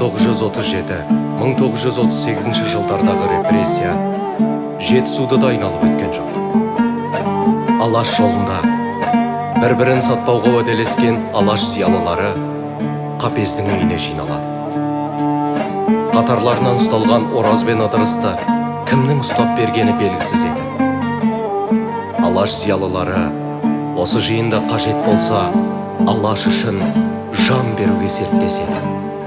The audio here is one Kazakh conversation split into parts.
1937-1938 жылдардағы репрессия Жетісуды да айналып өткен жоқ. Алаш жолында бір-бірін сатпауға уәделескен алаш зиялылары Қапездің үйіне жиналады. Қатарларынан ұсталған Ораз бен Ыдырысты кімнің ұстап бергені белгісіз еді. Алаш зиялылары осы жиында қажет болса алаш үшін жан беруге серттеседі.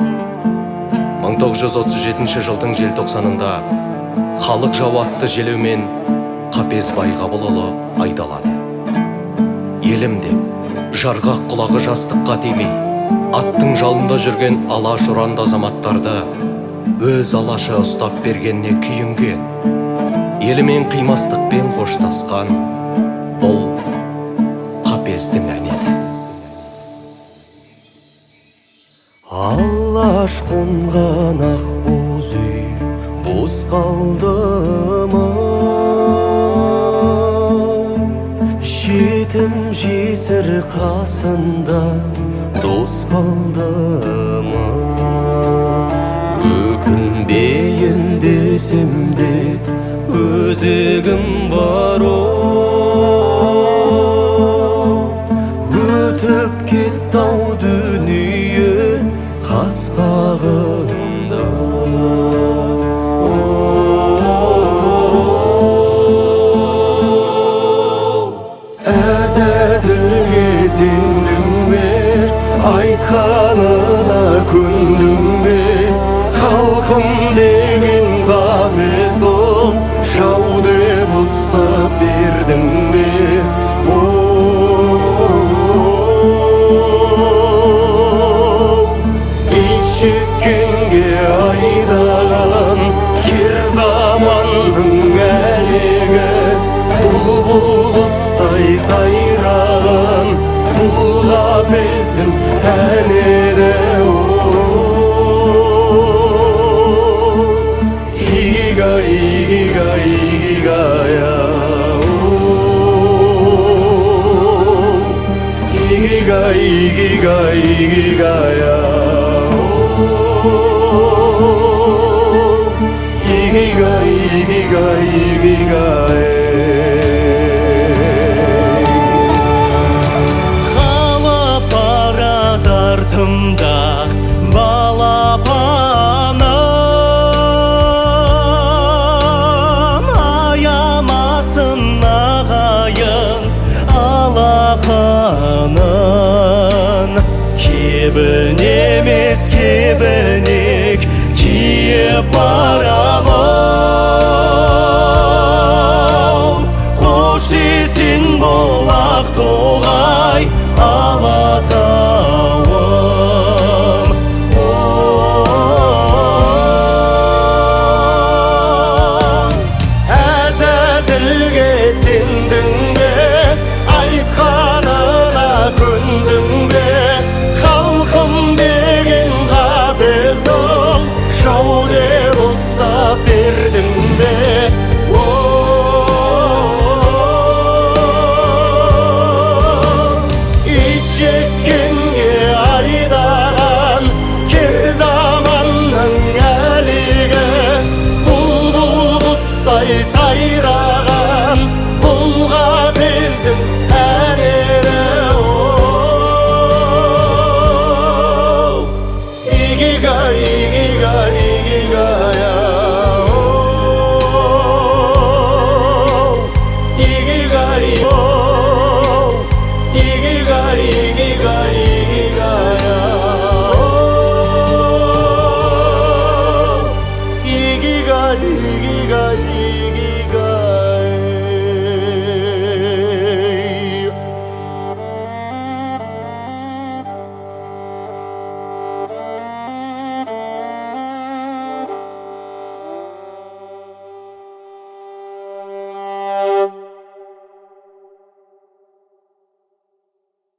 1937 жылдың желтоқсанында халық жауы атты желеумен Қапез Байғабылұлы айдалады. Елім деп, жарғақ құлағы жастыққа тимей, аттың жалында жүрген алаш ұранды азаматтарды өз алашы ұстап бергеніне күйінген, елімен қимастықпен қоштасқан бұл Қапездің әні еді. Алаш қонған ақ боз үй бос қалды ма? Жетім жесір қасында дос қалды ма? Өкінбейін десем де өзегім бар өтіп кетті-ау дүние қас қағында. Әзәзілге сендің бе, айтқанына көндің бе? Халқым деген Қапез ол, жау деп ұстап бердің бе? Итжеккенге айдаған кер заманның әлегі, бұлбұл құстай сайраған бұл Қапездің әні еді. Игигай-игигай-игигай-а, игигай-игигай-игигай-а, игигай-игигай-игигай. Қалап барады артымда балапаным, аямасын ағайын алақанын. Кебін емес кебінек киіп барамын, қош есен бол Ақтоғай Алатауым. Әзәзілге сендің бе, айтқанына көндің бе? Халқым деген Қапез ол, жау деп ұстап бердің бе? Итжеккенге айдаған кер заманның әлегі, бұлбұл құстай сайраған бұл Қапездің